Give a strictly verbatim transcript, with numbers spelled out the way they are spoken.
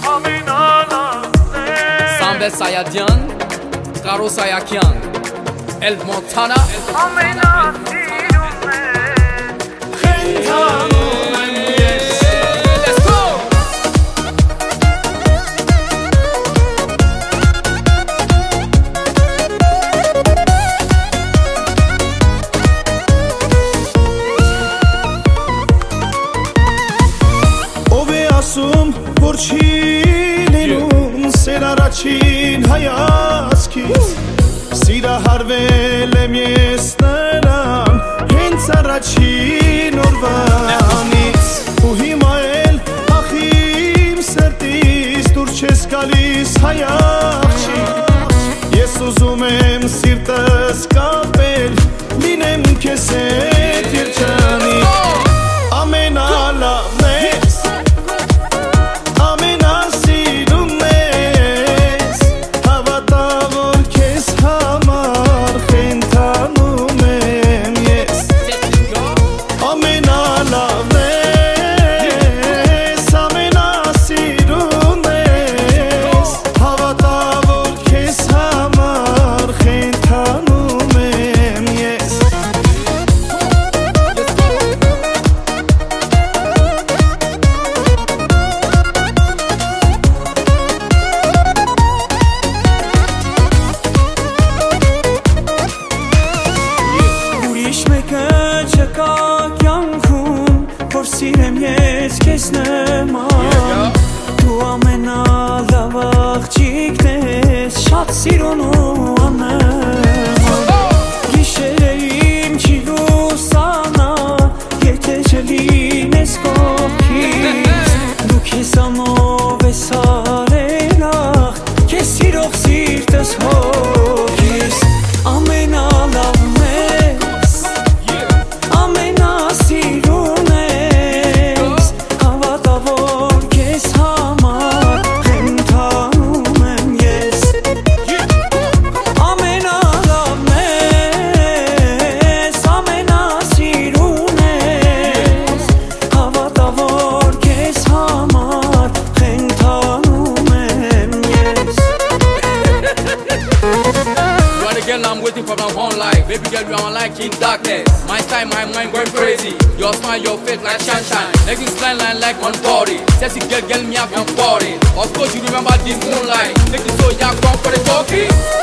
Sambel Sayadian, Karo Sayakian, El Montana, let's go! Ove asum porcilin sera racin hayatskis Sira harvel emiesneran hենց առաջին օրվանից ու հիմա էլ ախիմ սրտից դուր չես գալիս հայախში Ես ուզում եմ սիրտս կապել լինեմ քեզ հետ երջանիկ ամենալավն ես ամենասիրուն ես հավատա որ քեզ համար խենթանում եմ ես ամենալավն ես ամենասիրուն ես հավատա որ քեզ համար խենթանում եմ ես Ուրիշ մեկը չկա կյանքում, որ սիրեմ ես քեզ նման Դու ամենալավ աղջիկն ես, շատ սիրուն ու աննման Գիշերը իմ չի լուսանա, եթե չլինես կողքից Դու քեզանով ես արել ախ, քեզ սիրող սիրտս հոգիս Ամենալավն ես, ամենասիրուն ես Հավատա որ քեզ համար խենթանում եմ ես Ամենալավն ես, ամենասիրուն ես Հավատա որ քեզ համար խենթանում եմ ես Right again, I'm waiting for my one life. Baby girl, you are like in darkness. My time, my mind going crazy. Your smile, your face like sunshine. Next is line line like one body. Sexy girl, girl, me have your body. Of course, you remember this moonlight. Make it so young, come for the talkie.